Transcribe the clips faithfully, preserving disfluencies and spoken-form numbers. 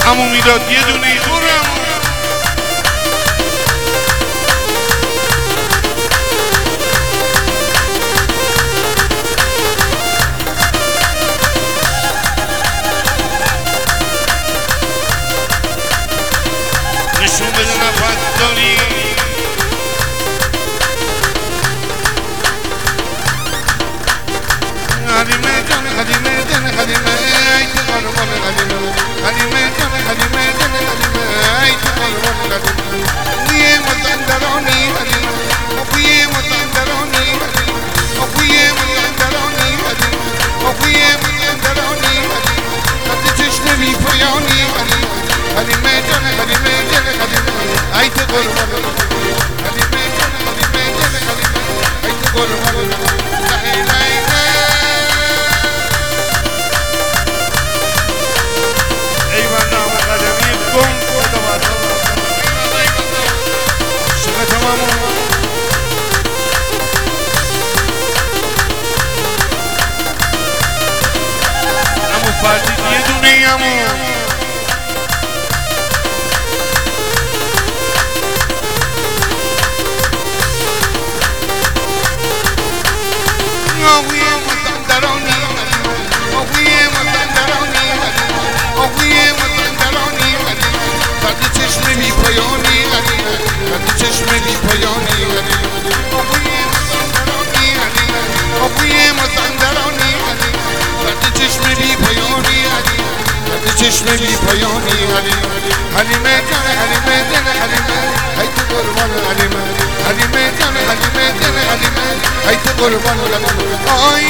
عمو میلاد یه دونه ای برم نشون بده نفت داری حلیمه جان حلیمه جان حلیمه ای تو قربان حلیمه حلیمه جان حلیمه جان حلیمه ای تو قربان حلیمه بوی مزندرانی حلیمه بوی مزندرانی حلیمه بوی مزندرانی حلیمه بوی مزندرانی حلیمه خط چشم بی پایانی حلیمه حلیمه جان حلیمه جان حلیمه ای تو قربان حلیمه جان حلیمه جان حلیمه ای تو قربان فردی یه دونه ای همون آقوی مزندرانی آقوی مزندرانی آقوی مزندرانی فردی چشم بی پایانی فردی چشم بی پایانی آقوی مزندرانی آقوی مزندرانی فردی چشم بی پایانی فردی چشم بی پایانی حلیمه جان حلیمه جان حلیمه ای تو قربان حلیمه حلیمه جان حلیمه جان حلیمه ای تو قربان حلیمه آی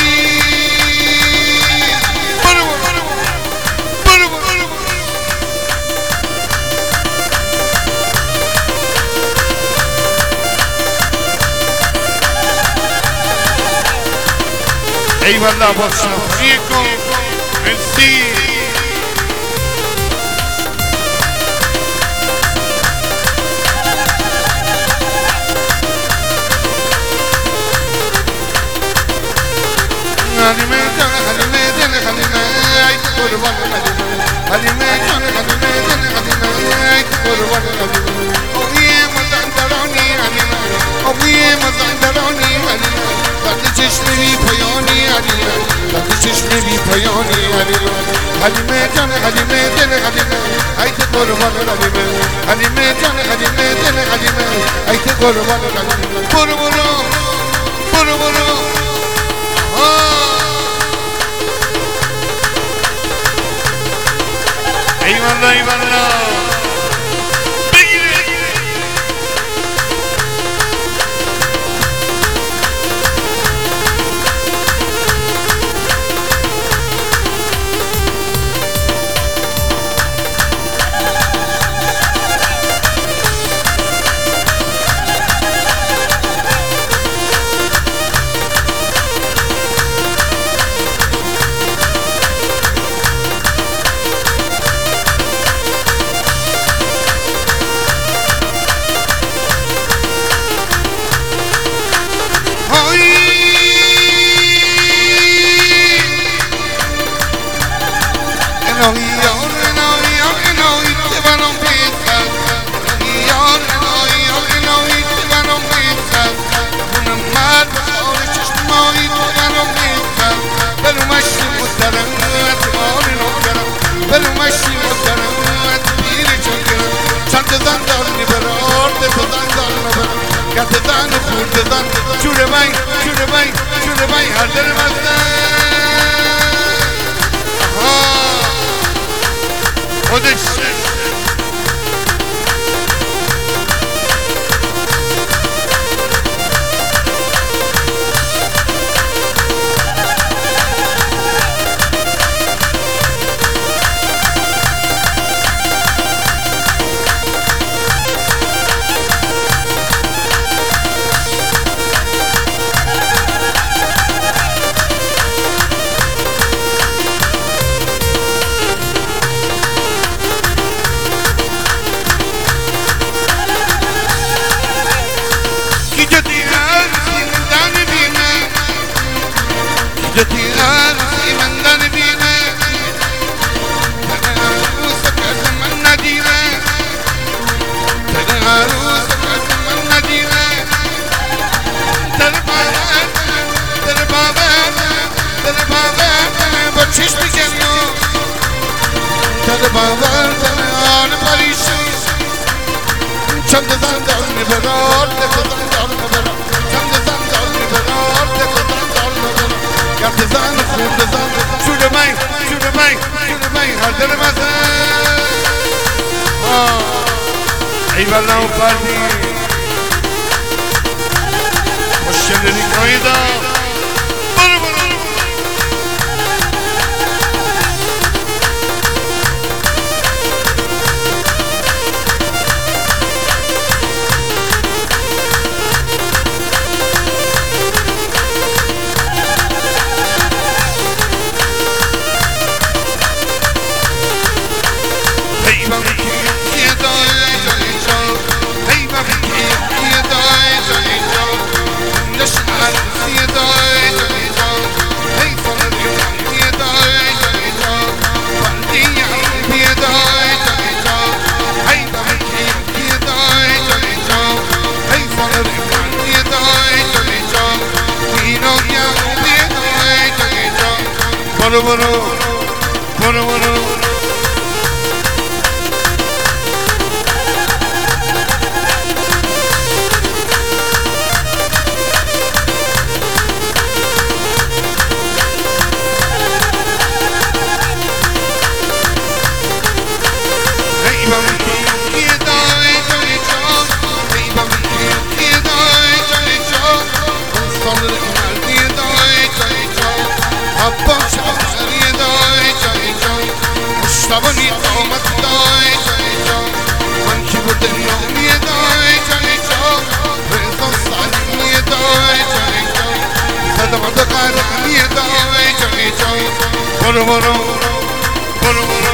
برو برو برو برو ای والله با شناختی کن مرسی حلیمه جان حلیمه جان حلیمه ای تو قربان حلیمه جان حلیمه جان حلیمه ای تو قربان حلیمه آقوی مزندرانی حلیمه آقوی مزندرانی حلیمه وقتی چشم بی پایانی حلیمه وقتی چشم بی پایانی حلیمه حلیمه جان حلیمه جان حلیمه ای تو قربان حلیمه حلیمه جان حلیمه جان حلیمه ای تو قربان حلیمه برو برو برو برو ای والله ای والله بگیره گرددن و خورددن جور من جور من جور من هر در مزدن آها خودش باور جنان پریشان چند زندان میبرار دست زندان میبرار چند زندان میبرار دست زندان میبرار گرد زن خورد زن شور من شور من شور من هر دل مزن ای والله اون فردی مشکلی کایدا برو برو Bono bono, bono bono. Hey mami, kiye dai jani chon. Hey mami, kiye dai jani chon. Sonlar imal kiye dai jani chon. Abba şahriye dai jani chon. Muştabani damat dai jani chon. Man ki bu dünyaya dai jani chon. Reza saliye dai jani chon. Sadamada kar kiye dai jani chon. Bono bono, bono bono.